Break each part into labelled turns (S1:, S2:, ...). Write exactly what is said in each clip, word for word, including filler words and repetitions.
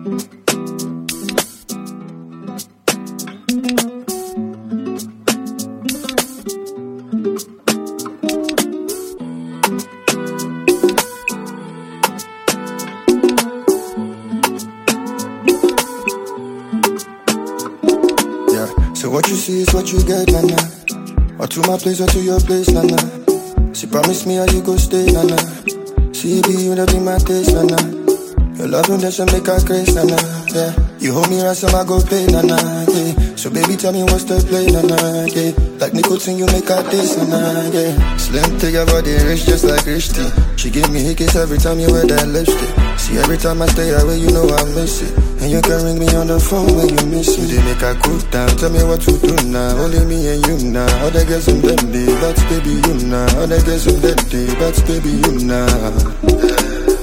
S1: So what you see is what you get, nana. Or to my place or to your place, nana. She promised me how you go stay, nana. She be you that be my taste, nana. Your love and that should make her crazy, nana. Yeah, you hold me ransom, I go pay, nana. Yeah, so baby tell me what's the play, nana. Yeah, like nicotine you make her taste, nana. Yeah, slim to your body, rich just like rich tea. She give me hickeys every time you wear that lipstick. See every time I stay away, you know I miss it. And you can ring me on the phone when you miss me. They make a cool down, tell me what to do now. Only me and you now. All the girls in them day, but baby you now. All the girls in them day, but baby you now.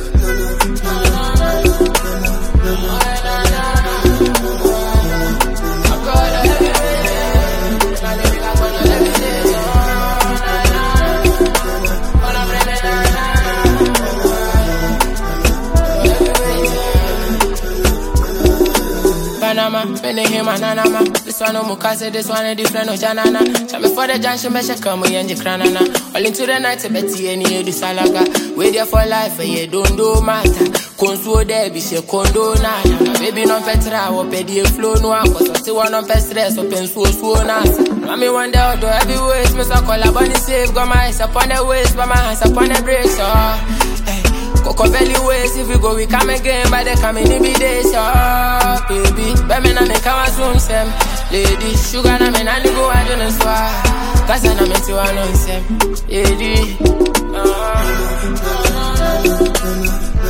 S2: Panama, spending him and Anama. This one no mukase, this one a different no janana. Chame for the junction, me she come we and the cranana. All into the night, Betty and you do salaga. Wait there for life, and you don't do matter. Conso there, be she condo nana. Baby no petra, or pedi flow no one, cause I still want no pest stress, open so so nas. Mommy one day, do every ways, me so call a bunny safe. Got my eyes upon the waist, but my hands upon the brakes, oh. Hey. Coco belly ways, if we go, we come again. By the coming in the days, oh, baby. Baby, na make our soon sem. Lady, sugar, na me na go, I don't know why. Cause I na me to a non sem. Lady, oh.